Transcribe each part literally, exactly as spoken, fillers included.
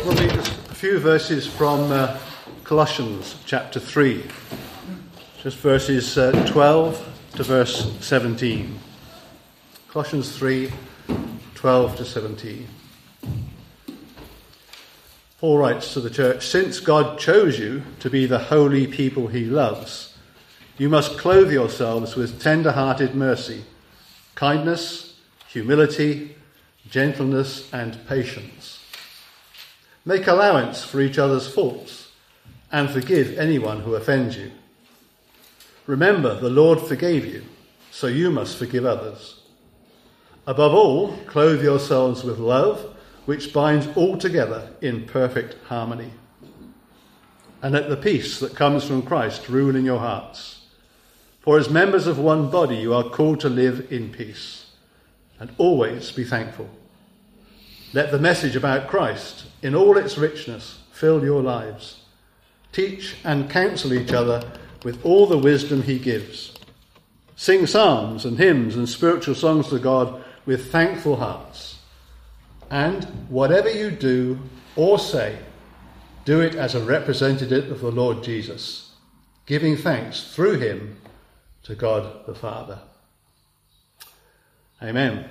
We'll read a few verses from uh, Colossians chapter three, just verses uh, twelve to verse seventeen. Colossians three, twelve to seventeen. Paul writes to the church, "Since God chose you to be the holy people he loves, you must clothe yourselves with tender-hearted mercy, kindness, humility, gentleness, and patience. Make allowance for each other's faults and forgive anyone who offends you. Remember, the Lord forgave you, so you must forgive others. Above all, clothe yourselves with love, which binds all together in perfect harmony. And let the peace that comes from Christ rule in your hearts. For as members of one body, you are called to live in peace, and always be thankful. Let the message about Christ, in all its richness, fill your lives. Teach and counsel each other with all the wisdom he gives. Sing psalms and hymns and spiritual songs to God with thankful hearts. And whatever you do or say, do it as a representative of the Lord Jesus, giving thanks through him to God the Father." Amen.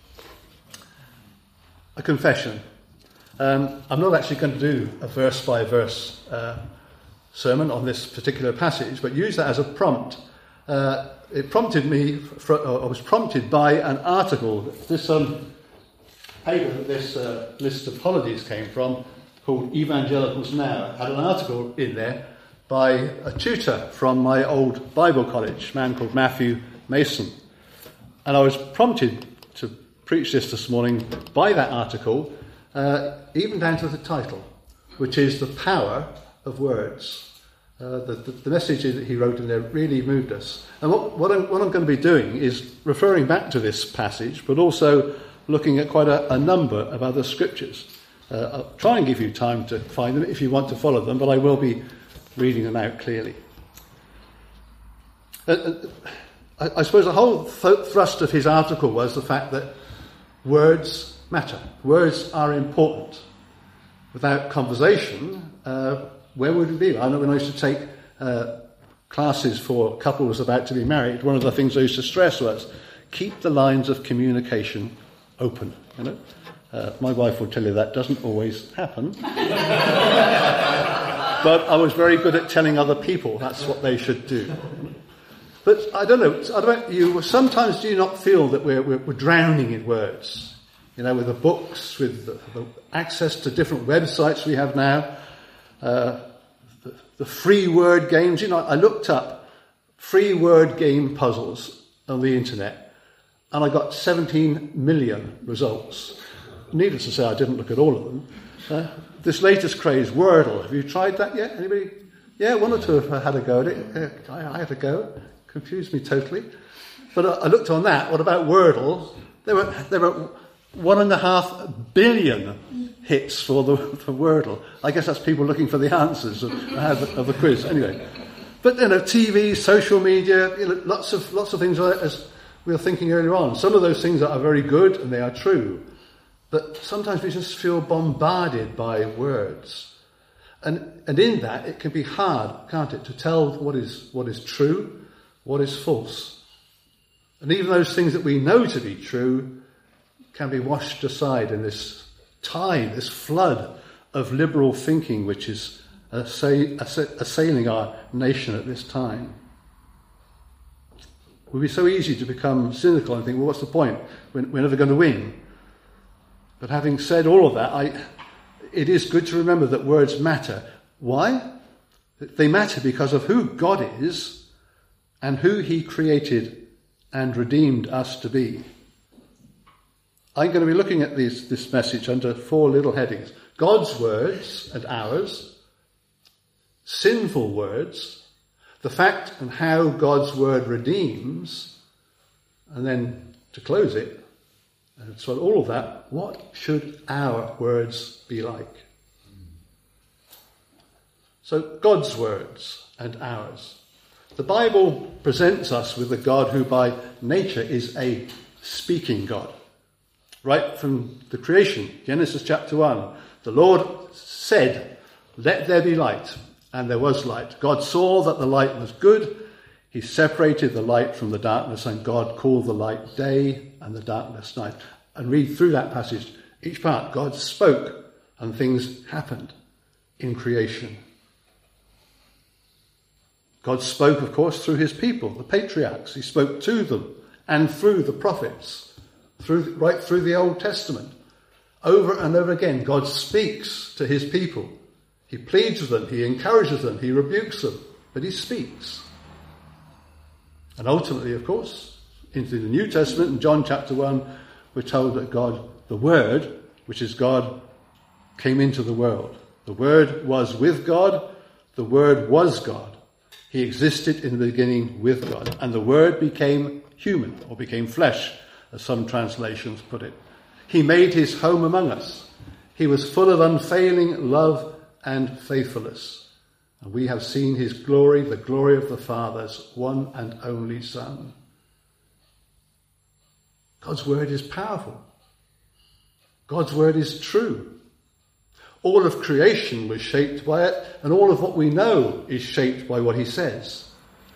A confession. Um, I'm not actually going to do a verse-by-verse uh, sermon on this particular passage, but use that as a prompt. Uh, it prompted me, for, or I was prompted by an article. This um, paper that this uh, list of holidays came from, called Evangelicals Now, had an article in there by a tutor from my old Bible college, a man called Matthew Mason. And I was prompted to preach this this morning by that article, uh, even down to the title, which is "The Power of Words." Uh, the, the, the message that he wrote in there really moved us. And what, what, I'm, what I'm going to be doing is referring back to this passage, but also looking at quite a, a number of other scriptures. Uh, I'll try and give you time to find them if you want to follow them, but I will be reading them out clearly. Uh, I, I suppose the whole th- thrust of his article was the fact that words matter. Words are important. Without conversation, uh, where would we be? I know when I used to take uh, classes for couples about to be married, one of the things I used to stress was keep the lines of communication open. You know, uh, my wife will tell you that doesn't always happen, but I was very good at telling other people that's what they should do. But I don't know, I don't know you, sometimes do you not feel that we're, we're, we're drowning in words? You know, with the books, with the, the access to different websites we have now, uh, the, the free word games. You know, I looked up free word game puzzles on the internet, and I got seventeen million results. Needless to say, I didn't look at all of them. Uh, this latest craze, Wordle, have you tried that yet? Anybody? Yeah, one or two have had a go at it. Uh, I, I had a go. Confused me totally. But I looked on that. What about Wordle? There were there were one and a half billion hits for the for Wordle. I guess that's people looking for the answers of, of the quiz. Anyway, but you know, T V, social media, you know, lots of lots of things. As we were thinking earlier on, some of those things are very good and they are true, but sometimes we just feel bombarded by words, and and in that it can be hard, can't it, to tell what is what is true, what is false. And even those things that we know to be true can be washed aside in this tide, this flood of liberal thinking which is assail- assailing our nation at this time. It would be so easy to become cynical and think, well, what's the point? We're, we're never going to win. But having said all of that, I, it is good to remember that words matter. Why? They matter because of who God is and who he created and redeemed us to be. I'm going to be looking at these, this message under four little headings. God's words and ours, sinful words, the fact and how God's word redeems, and then to close it, and so all of that, what should our words be like? So God's words and ours. The Bible presents us with a God who by nature is a speaking God. Right from the creation, Genesis chapter one, The Lord said, "Let there be light," and there was light. God saw that the light was good. He separated the light from the darkness, and God called the light day and the darkness night. And read through that passage, each part. God spoke and things happened in creation. God spoke, of course, through his people, the patriarchs. He spoke to them and through the prophets, through, right through the Old Testament. Over and over again, God speaks to his people. He pleads with them, he encourages them, he rebukes them, but he speaks. And ultimately, of course, into the New Testament, in John chapter one, we're told that God, the Word, which is God, came into the world. The Word was with God, the Word was God. He existed in the beginning with God, and the Word became human, or became flesh, as some translations put it. He made his home among us. He was full of unfailing love and faithfulness. And we have seen his glory, the glory of the Father's one and only Son. God's Word is powerful. God's Word is true. All of creation was shaped by it, and all of what we know is shaped by what he says.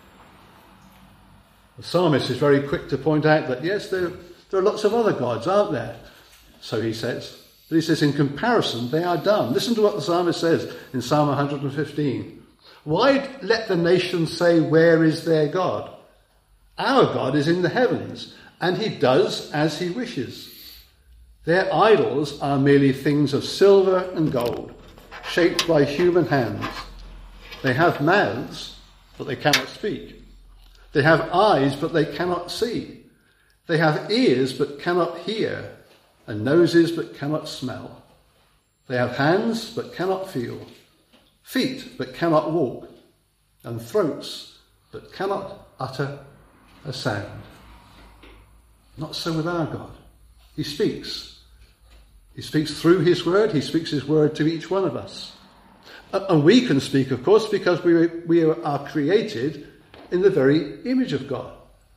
The psalmist is very quick to point out that, yes, there, there are lots of other gods, aren't there? So he says. But he says, in comparison, they are dumb. Listen to what the psalmist says in Psalm one hundred fifteen. Why let the nations say, where is their God? Our God is in the heavens, and he does as he wishes. Their idols are merely things of silver and gold, shaped by human hands. They have mouths, but they cannot speak. They have eyes, but they cannot see. They have ears, but cannot hear, and noses, but cannot smell. They have hands, but cannot feel, feet, but cannot walk, and throats, but cannot utter a sound. Not so with our God. He speaks. He speaks through his word. He speaks his word to each one of us. And we can speak, of course, because we, we are created in the very image of God.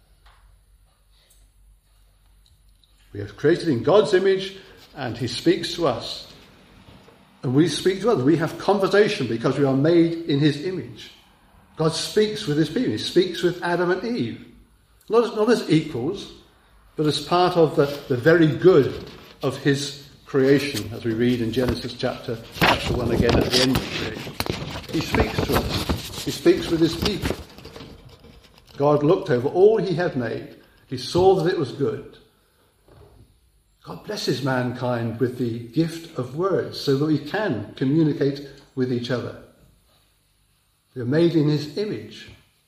We are created in God's image, and he speaks to us. And we speak to others. We have conversation because we are made in his image. God speaks with his people. He speaks with Adam and Eve. Not as, not as equals, but as part of the, the very good of his creation, as we read in Genesis chapter, chapter one again at the end of creation. He speaks to us. He speaks with his people. God looked over all he had made. He saw that it was good. God blesses mankind with the gift of words so that we can communicate with each other. We are made in his image.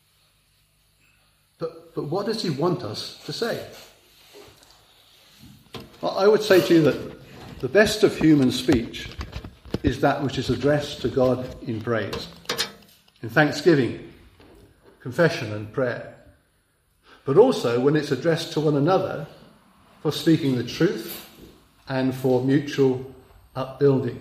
But, but what does he want us to say? Well, I would say to you that the best of human speech is that which is addressed to God in praise, in thanksgiving, confession and prayer. But also when it's addressed to one another for speaking the truth and for mutual upbuilding.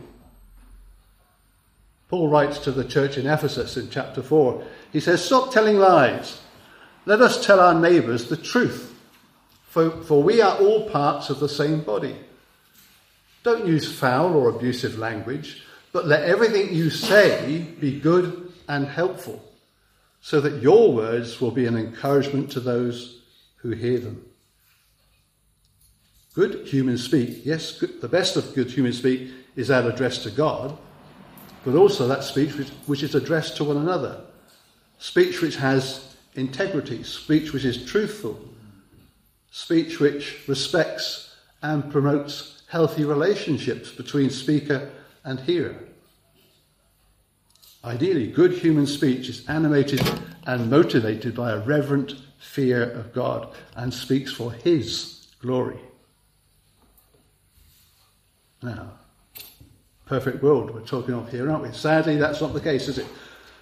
Paul writes to the church in Ephesus in chapter four. He says, "Stop telling lies. Let us tell our neighbours the truth, for, for we are all parts of the same body. Don't use foul or abusive language, but let everything you say be good and helpful, so that your words will be an encouragement to those who hear them." Good human speak, yes, good, the best of good human speak is that addressed to God, but also that speech which, which is addressed to one another. Speech which has integrity, speech which is truthful, speech which respects and promotes healthy relationships between speaker and hearer. Ideally, good human speech is animated and motivated by a reverent fear of God and speaks for his glory. Now, perfect world we're talking of here, aren't we? Sadly, that's not the case, is it?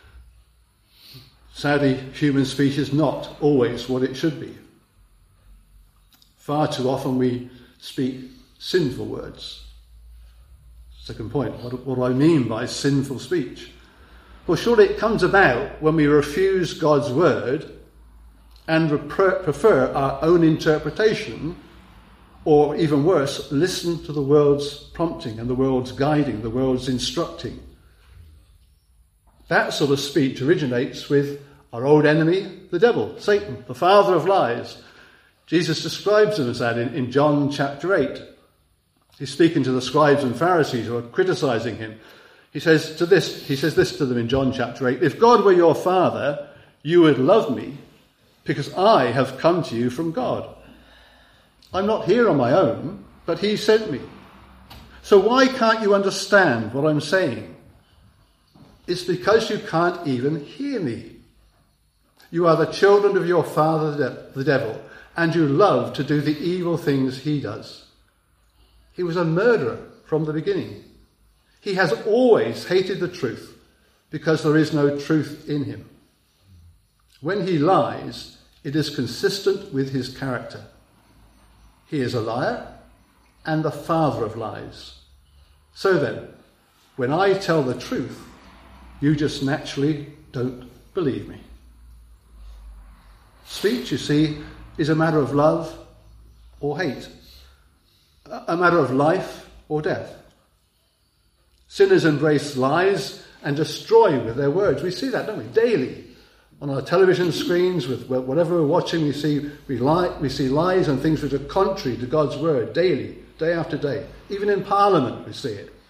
Sadly, human speech is not always what it should be. Far too often we speak sinful words. Second point, what, what do I mean by sinful speech? Well, surely it comes about when we refuse God's word and repre- prefer our own interpretation Or even worse, listen to the world's prompting and the world's guiding, the world's instructing. That sort of speech originates with our old enemy, the devil, Satan, the father of lies. Jesus describes him as that in, in John chapter eight. He's speaking to the scribes and Pharisees who are criticizing him. He says to this, he says this to them in John chapter eight, "If God were your father, you would love me, because I have come to you from God. I'm not here on my own, but he sent me. So why can't you understand what I'm saying? It's because you can't even hear me. You are the children of your father, the devil, and you love to do the evil things he does. He was a murderer from the beginning. He has always hated the truth because there is no truth in him. When he lies, it is consistent with his character. He is a liar and the father of lies. So then, when I tell the truth, you just naturally don't believe me." Speech, you see, is a matter of love or hate, a matter of life or death. Sinners embrace lies and destroy with their words. We see that, don't we, daily. On our television screens, with whatever we're watching, we see we, lie, we see lies and things which are contrary to God's word daily, day after day. Even in Parliament we see it.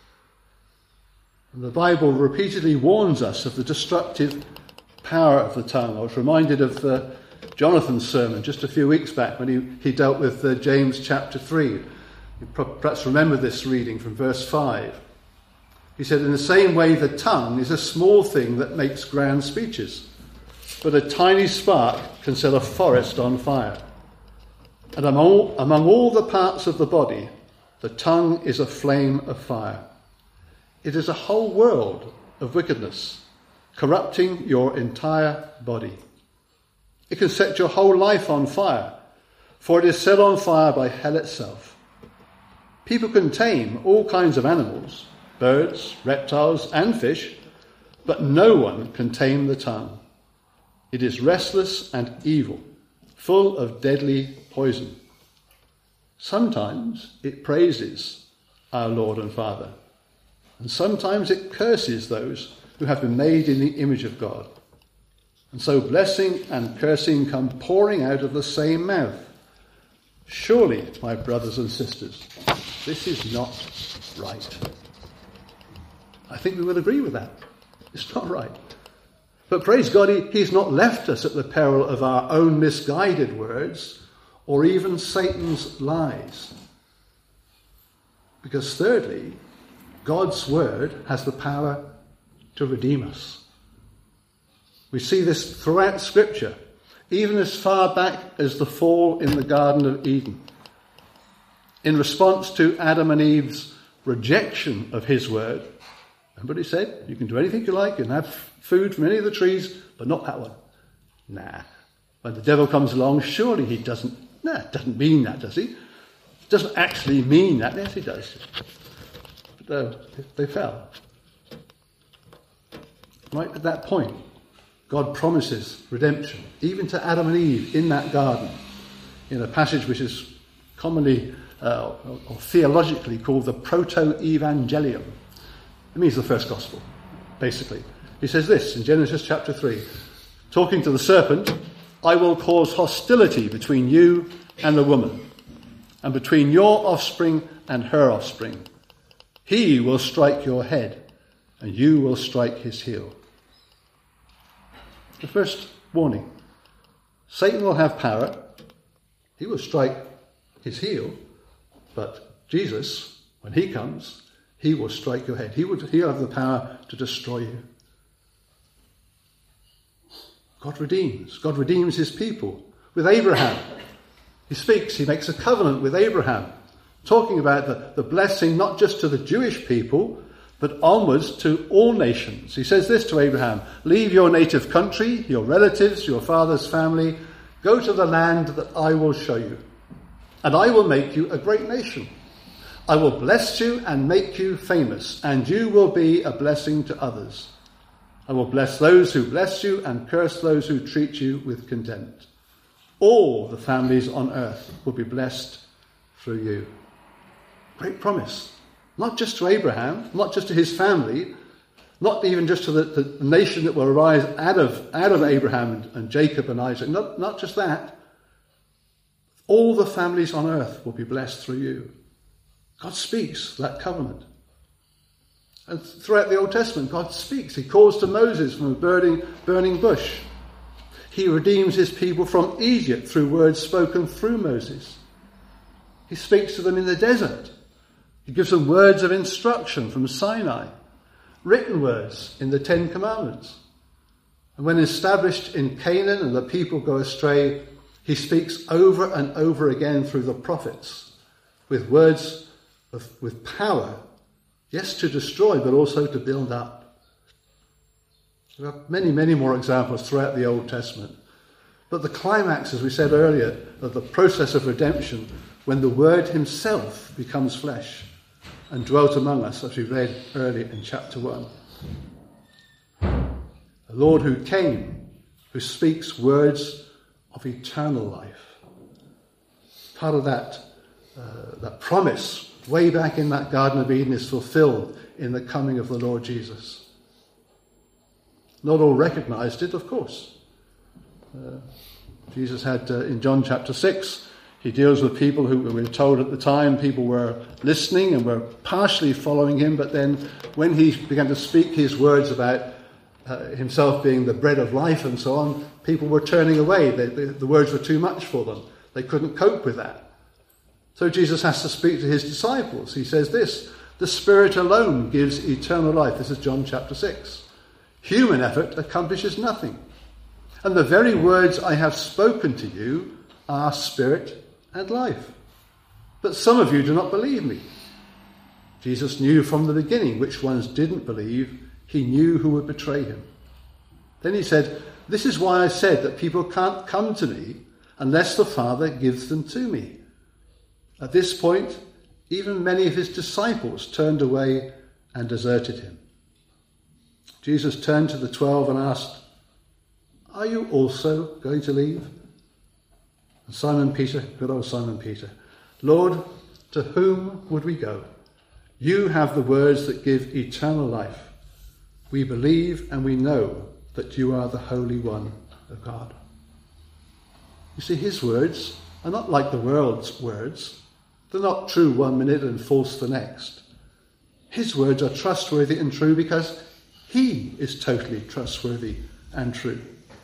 And the Bible repeatedly warns us of the destructive power of the tongue. I was reminded of uh, Jonathan's sermon just a few weeks back when he, he dealt with uh, James chapter three. You perhaps remember this reading from verse five. He said, "In the same way the tongue is a small thing that makes grand speeches, but a tiny spark can set a forest on fire. And among all, among all the parts of the body, the tongue is a flame of fire. It is a whole world of wickedness, corrupting your entire body. It can set your whole life on fire, for it is set on fire by hell itself. People can tame all kinds of animals, birds, reptiles, and fish, but no one can tame the tongue. It is restless and evil, full of deadly poison. Sometimes it praises our Lord and Father, and sometimes it curses those who have been made in the image of God. And so blessing and cursing come pouring out of the same mouth. Surely, my brothers and sisters, this is not right." I think we would agree with that. It's not right. But praise God, he, he's not left us at the peril of our own misguided words or even Satan's lies. Because thirdly, God's word has the power to redeem us. We see this throughout Scripture, even as far back as the fall in the Garden of Eden. In response to Adam and Eve's rejection of his word, remember what he said? You can do anything you like, you can have food from any of the trees, but not that one. Nah. When the devil comes along, surely he doesn't, nah, doesn't mean that, does he? Doesn't actually mean that. Yes, he does. But uh, they fell. Right at that point, God promises redemption, even to Adam and Eve in that garden, in a passage which is commonly uh, or theologically called the Proto-Evangelium. It means the first gospel, basically. He says this in Genesis chapter three, talking to the serpent, "I will cause hostility between you and the woman, and between your offspring and her offspring. He will strike your head, and you will strike his heel." The first warning. Satan will have power. He will strike his heel. But Jesus, when he comes, he will strike your head. He will, he'll have the power to destroy you. God redeems. God redeems his people. With Abraham, he speaks, he makes a covenant with Abraham, talking about the, the blessing not just to the Jewish people, but onwards to all nations. He says this to Abraham, "Leave your native country, your relatives, your father's family, go to the land that I will show you, and I will make you a great nation. I will bless you and make you famous, and you will be a blessing to others. I will bless those who bless you and curse those who treat you with contempt. All the families on earth will be blessed through through you. Great promise. Not just to Abraham, not just to his family, not even just to the, the nation that will arise out of, out of Abraham and, and Jacob and Isaac. Not, not just that. All the families on earth will be blessed through you. God speaks that covenant. And throughout the Old Testament, God speaks. He calls to Moses from a burning, burning bush. He redeems his people from Egypt through words spoken through Moses. He speaks to them in the desert. He gives them words of instruction from Sinai, written words in the Ten Commandments. And when established in Canaan and the people go astray, he speaks over and over again through the prophets with words of, with power, yes, to destroy, but also to build up. There are many, many more examples throughout the Old Testament. But the climax, as we said earlier, of the process of redemption, when the Word himself becomes flesh and dwelt among us, as we read earlier in chapter one. The Lord who came, who speaks words of eternal life. Part of that, uh, that promise way back in that Garden of Eden is fulfilled in the coming of the Lord Jesus. Not all recognized it, of course. Uh, Jesus had, uh, in John chapter six, he deals with people who we were told at the time, people were listening and were partially following him, but then when he began to speak his words about uh, himself being the bread of life and so on, people were turning away. They, the, the words were too much for them. They couldn't cope with that. So Jesus has to speak to his disciples. He says this, the Spirit alone gives eternal life. This is John chapter six. Human effort accomplishes nothing. And the very words I have spoken to you are spirit and life. But some of you do not believe me. Jesus knew from the beginning which ones didn't believe. He knew who would betray him. Then he said, this is why I said that people can't come to me unless the Father gives them to me. At this point, even many of his disciples turned away and deserted him. Jesus turned to the twelve and asked, are you also going to leave? And Simon Peter, good old Simon Peter, Lord, to whom would we go? You have the words that give eternal life. We believe and we know that you are the Holy One of God. You see, his words are not like the world's words. They're not true one minute and false the next. His words are trustworthy and true because he is totally trustworthy and true.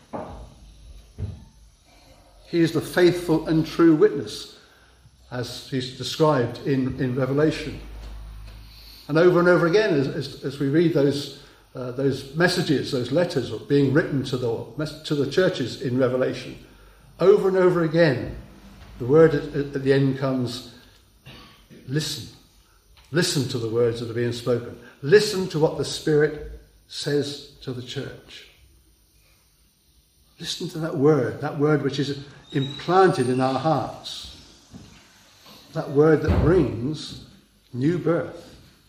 He is the faithful and true witness, as he's described in, in Revelation. And over and over again, as, as, as we read those uh, those messages, those letters being written to the, to the churches in Revelation, over and over again, the word at, at the end comes, listen. Listen to the words that are being spoken. Listen to what the Spirit says to the church. Listen to that word, that word which is implanted in our hearts. That word that brings new birth.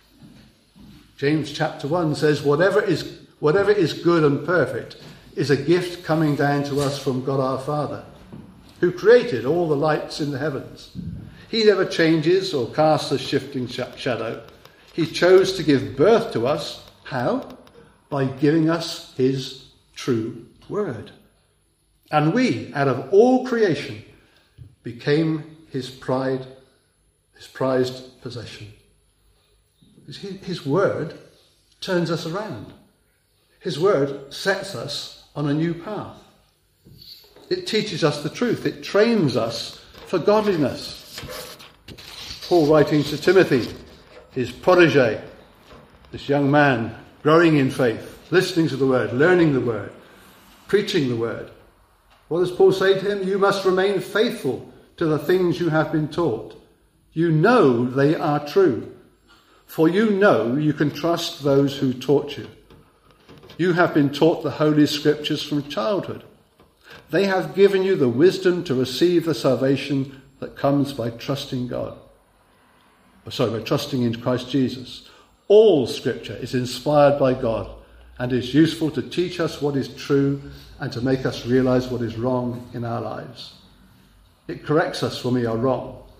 James chapter one says, whatever is, whatever is good and perfect is a gift coming down to us from God our Father, who created all the lights in the heavens. He never changes or casts a shifting shadow. He chose to give birth to us. How? By giving us his true word. And we, out of all creation, became his pride, his prized possession. His word turns us around. His word sets us on a new path. It teaches us the truth. It trains us for godliness. Paul writing to Timothy, his protege, this young man growing in faith, listening to the word, learning the word, preaching the word. What does Paul say to him? You must remain faithful to the things you have been taught. You know they are true. For you know you can trust those who taught you. You have been taught the Holy Scriptures from childhood. They have given you the wisdom to receive the salvation that comes by trusting God. Sorry, by trusting in Christ Jesus. All Scripture is inspired by God and is useful to teach us what is true and to make us realize what is wrong in our lives. It corrects us when we are wrong.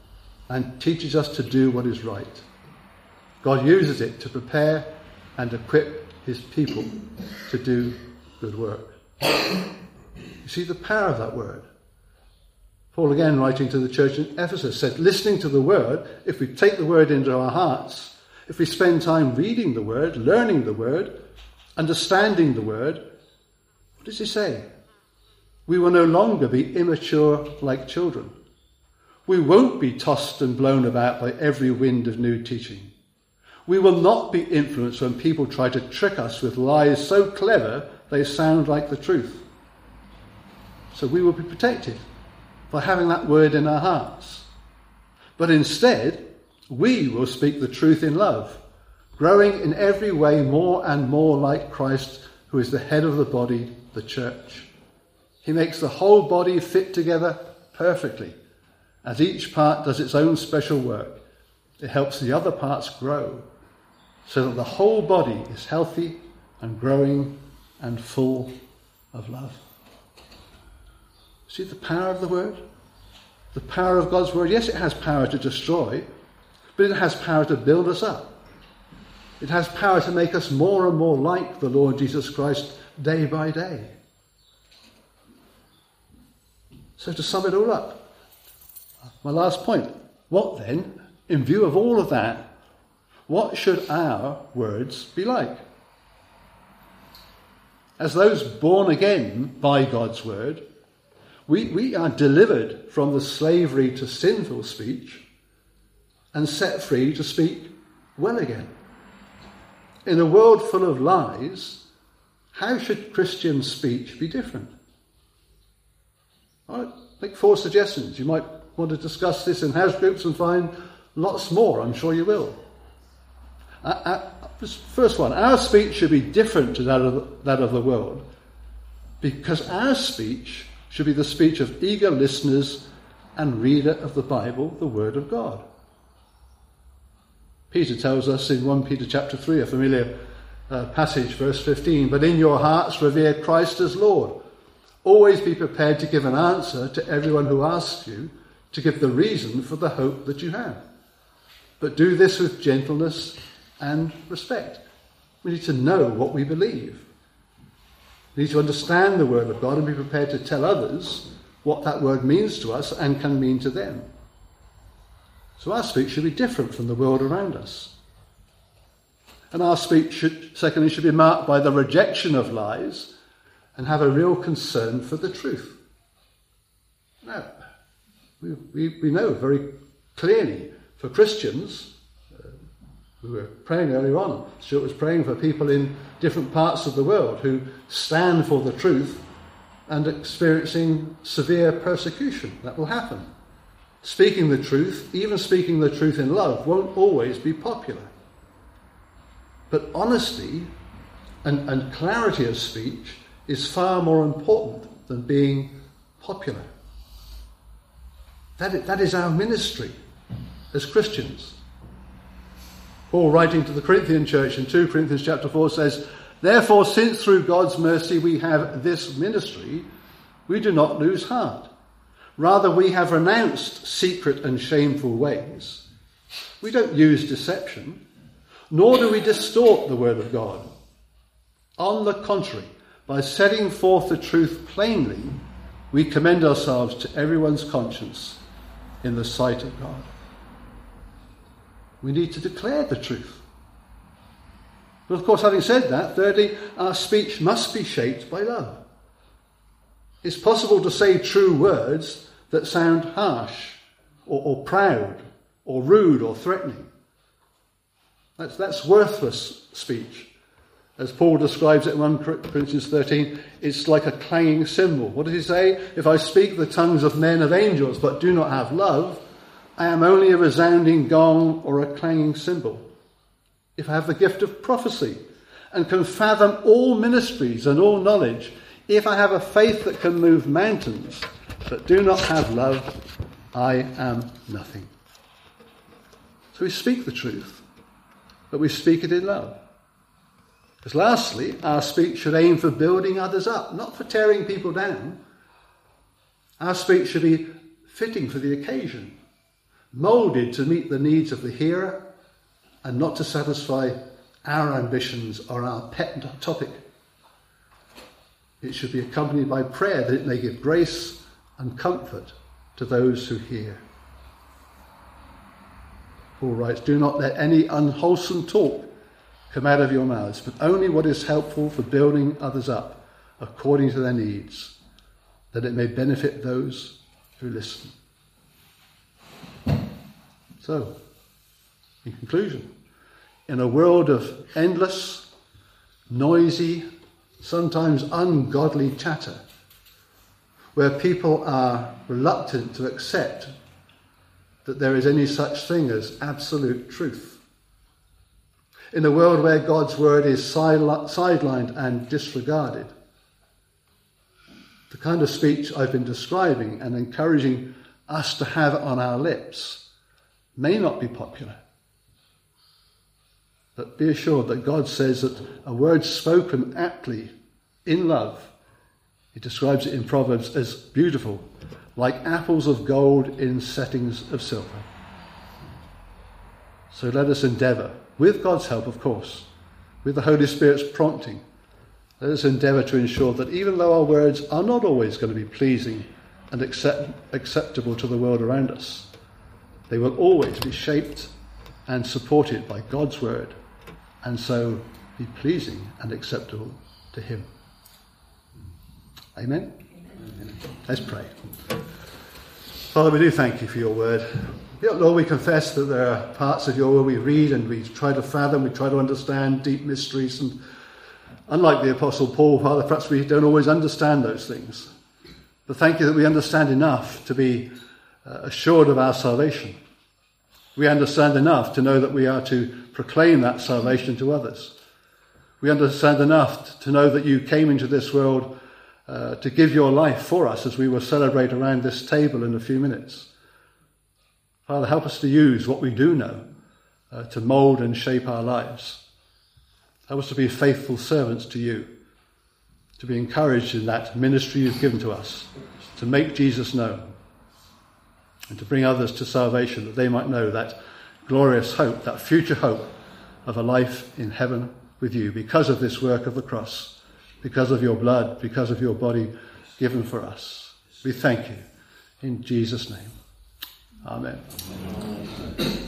and teaches us to do what is right. God uses it to prepare and equip his people to do good work. You see the power of that word. Paul, again, writing to the church in Ephesus, said, listening to the word, if we take the word into our hearts, if we spend time reading the word, learning the word, understanding the word, what does he say? We will no longer be immature like children. We won't be tossed and blown about by every wind of new teaching. We will not be influenced when people try to trick us with lies so clever they sound like the truth. So we will be protected by having that word in our hearts. But instead, we will speak the truth in love, growing in every way more and more like Christ, who is the head of the body, the church. He makes the whole body fit together perfectly. As each part does its own special work, it helps the other parts grow, so that the whole body is healthy and growing and full of love. See the power of the word? The power of God's word. Yes, it has power to destroy, but it has power to build us up. It has power to make us more and more like the Lord Jesus Christ day by day. So to sum it all up, my last point, what then, in view of all of that, what should our words be like? As those born again by God's word, we, we are delivered from the slavery to sinful speech and set free to speak well again. In a world full of lies, how should Christian speech be different? I'll make four suggestions. You might want to discuss this in house groups and find lots more. I'm sure you will. Uh, uh, first one, our speech should be different to that of the, that of the world, because our speech should be the speech of eager listeners and reader of the Bible, the Word of God. Peter tells us in First Peter chapter three, a familiar uh, passage, verse fifteen, but in your hearts revere Christ as Lord. Always be prepared to give an answer to everyone who asks you, to give the reason for the hope that you have. But do this with gentleness and respect. We need to know what we believe. We need to understand the word of God and be prepared to tell others what that word means to us and can mean to them. So our speech should be different from the world around us. And our speech, should, secondly, should be marked by the rejection of lies and have a real concern for the truth. Now, we, we, we know very clearly for Christians, uh, we were praying earlier on, Stuart was praying for people in different parts of the world who stand for the truth and experiencing severe persecution. That will happen. Speaking the truth, even speaking the truth in love, won't always be popular. But honesty and, and clarity of speech is far more important than being popular. That is, that is our ministry as Christians. Paul, writing to the Corinthian church in Second Corinthians chapter four, says, therefore, since through God's mercy we have this ministry, we do not lose heart. Rather, we have renounced secret and shameful ways. We don't use deception, nor do we distort the word of God. On the contrary, by setting forth the truth plainly, we commend ourselves to everyone's conscience in the sight of God. We need to declare the truth. But of course, having said that, thirdly, our speech must be shaped by love. It's possible to say true words that sound harsh or, or proud or rude or threatening. That's, that's worthless speech. As Paul describes it in First Corinthians thirteen, it's like a clanging cymbal. What does he say? If I speak the tongues of men of angels but do not have love, I am only a resounding gong or a clanging cymbal. If I have the gift of prophecy and can fathom all mysteries and all knowledge, if I have a faith that can move mountains but do not have love, I am nothing. So we speak the truth, but we speak it in love. Because lastly, our speech should aim for building others up, not for tearing people down. Our speech should be fitting for the occasion, moulded to meet the needs of the hearer and not to satisfy our ambitions or our pet topic. It should be accompanied by prayer that it may give grace and comfort to those who hear. Paul writes, do not let any unwholesome talk come out of your mouths, but only what is helpful for building others up according to their needs, that it may benefit those who listen. So, in conclusion, in a world of endless, noisy, sometimes ungodly chatter, where people are reluctant to accept that there is any such thing as absolute truth, in a world where God's word is sidelined and disregarded, the kind of speech I've been describing and encouraging us to have on our lips may not be popular. But be assured that God says that a word spoken aptly in love, he describes it in Proverbs as beautiful, like apples of gold in settings of silver. So let us endeavour, with God's help of course, with the Holy Spirit's prompting, let us endeavour to ensure that even though our words are not always going to be pleasing and accept, acceptable to the world around us, they will always be shaped and supported by God's word, and so be pleasing and acceptable to him. Amen? Amen. Let's pray. Father, we do thank you for your word. Lord, we confess that there are parts of your word we read and we try to fathom, we try to understand deep mysteries, and unlike the Apostle Paul, Father, perhaps we don't always understand those things. But thank you that we understand enough to be uh, assured of our salvation. We understand enough to know that we are to proclaim that salvation to others. We understand enough to know that you came into this world uh, to give your life for us, as we will celebrate around this table in a few minutes. Father, help us to use what we do know uh, to mould and shape our lives. Help us to be faithful servants to you, to be encouraged in that ministry you've given to us, to make Jesus known, and to bring others to salvation, that they might know that glorious hope, that future hope of a life in heaven with you, because of this work of the cross, because of your blood, because of your body given for us. We thank you in Jesus' name. Amen. Amen.